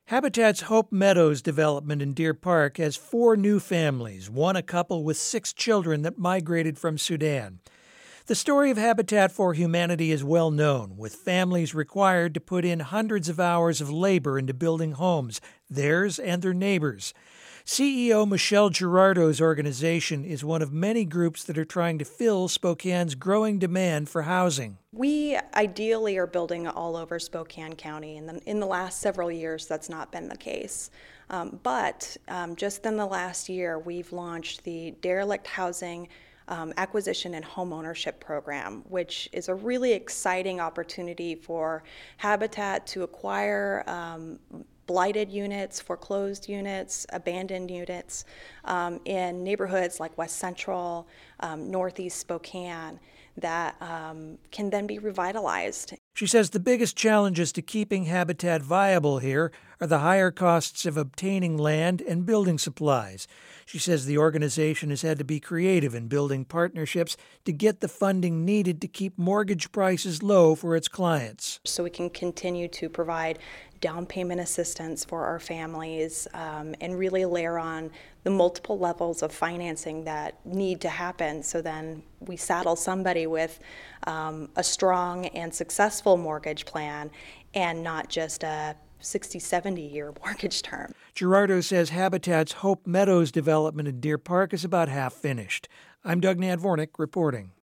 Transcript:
Habitat's Hope Meadows development in Deer Park has 4 new families, one a couple with 6 children that migrated from Sudan. The story of Habitat for Humanity is well known, with families required to put in hundreds of hours of labor into building homes, theirs and their neighbors'. CEO Michelle Girardo's organization is one of many groups that are trying to fill Spokane's growing demand for housing. We ideally are building all over Spokane County, and in the last several years that's not been the case. But just in the last year, we've launched the Derelict Housing Acquisition and Homeownership Program, which is a really exciting opportunity for Habitat to acquire blighted units, foreclosed units, abandoned units in neighborhoods like West Central, Northeast Spokane that can then be revitalized. She says the biggest challenges to keeping Habitat viable here are the higher costs of obtaining land and building supplies. She says the organization has had to be creative in building partnerships to get the funding needed to keep mortgage prices low for its clients. So we can continue to provide down payment assistance for our families and really layer on the multiple levels of financing that need to happen, so then we saddle somebody with a strong and successful mortgage plan and not just a 60, 70-year mortgage term. Girardo says Habitat's Hope Meadows development in Deer Park is about half finished. I'm Doug Nadvornik reporting.